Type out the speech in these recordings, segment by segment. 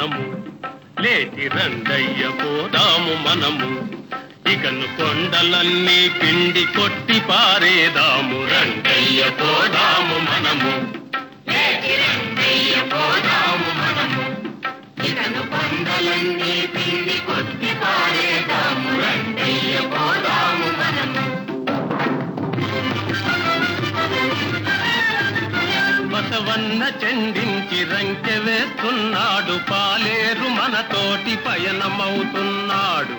మనము లేచి రండయ్య పోదాము మనము ఇకను కొండలన్నీ పిండి కొట్టి పారేదాము రండయ్య పోదాము మనము లేచి రండయ్య పోదాము మనము ఇకను కొండలన్నీ పిండి కొట్టి పారేదాము రండయ్య పోదాము మనము బసవన్న చెందించి రంకె వేస్తున్నాడు పాలేరు మనతోటి పయనమవుతున్నాడు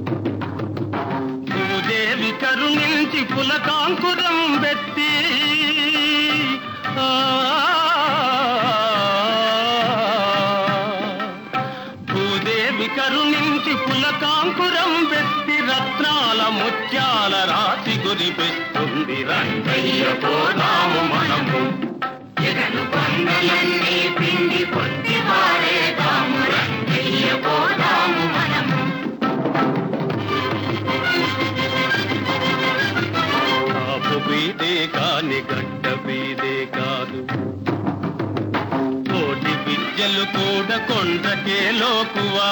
భూదేవి కరుణించి పులకాంకురం పెట్టి భూదేవి కరుణించి పులకాంకురం పెట్టి రత్నాల ముత్యాల రాశి కురిపిస్తుంది రంగయ్య పోదాము మనము ఇకను కొండలన్నీ పిండి కొట్టి పారేదాము రంగయ్య పోదాము మనము కాపు బీదే కాని గడ్డ బీదే కాదు కోటి విద్యలు కూడా కొండకే లోకువా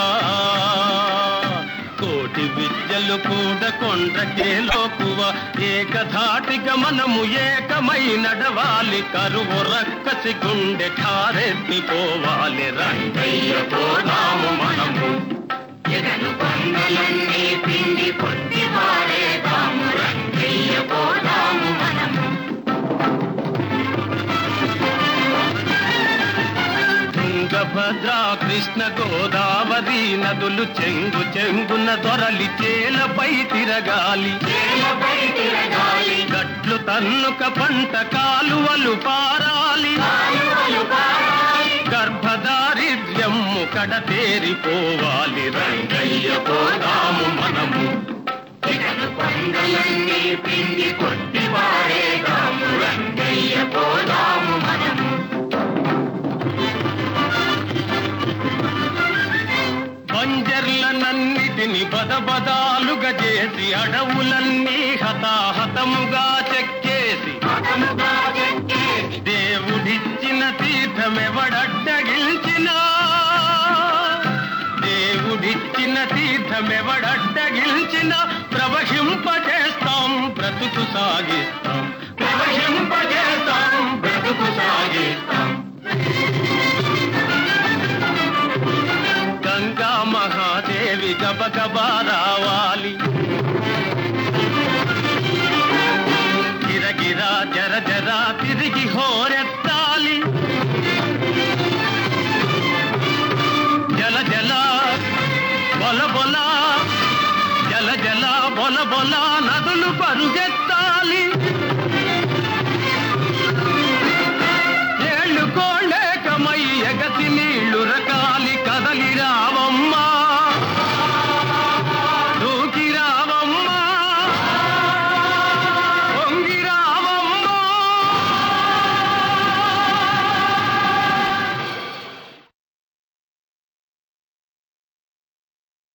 కోటి విద్యలు కూడా కొండకే లోకువా ఏకధాటిగా మనము ఏకమై నడవాలి కరువు రక్కసి గుండె ఠారెత్తిపోవాలి రంగయ్య పోదాము మనము ఇకను కొండలన్నీ పిండి కొట్టి పారేదాము రంగయ్య పోదాము మనము తుంగభద్రా కృష్ణ గోదావరి నదులు చెంగు చెంగున దొరలి చేలపై తిరగాలి గట్లు తన్నుక పంట కాలువలు పారాలి గర్భదారిద్ర్యము కడతేరిపోవాలి రంగయ్య పోదాము మనము ఇకను కొండలన్నీ పిండి కొట్టి పారేదాము రంగయ్య పోదాము మనము బంజర్లనన్నిటిని బదబదాలుగా చేసి అడవులన్నీ హతాహతముగా చెక్కేసి దేవుడిచ్చిన తీర్థమెవడడ్డగిల్చినా దేవుడిచ్చిన తీర్థమెవడడ్డగిల్చినా ప్రవహింపజేస్తాం బ్రతుకు సాగిస్తాం ప్రవహింపజేస్తాం బ్రతుకు సాగిస్తాం గంగా మహాదేవి గబగబా రావాలి గిరగిరా జర జరా తిరిగి హోరెత్తాలి జల జల బొల బొల జల జల బొల బొల నదులు పరుగెత్తాలి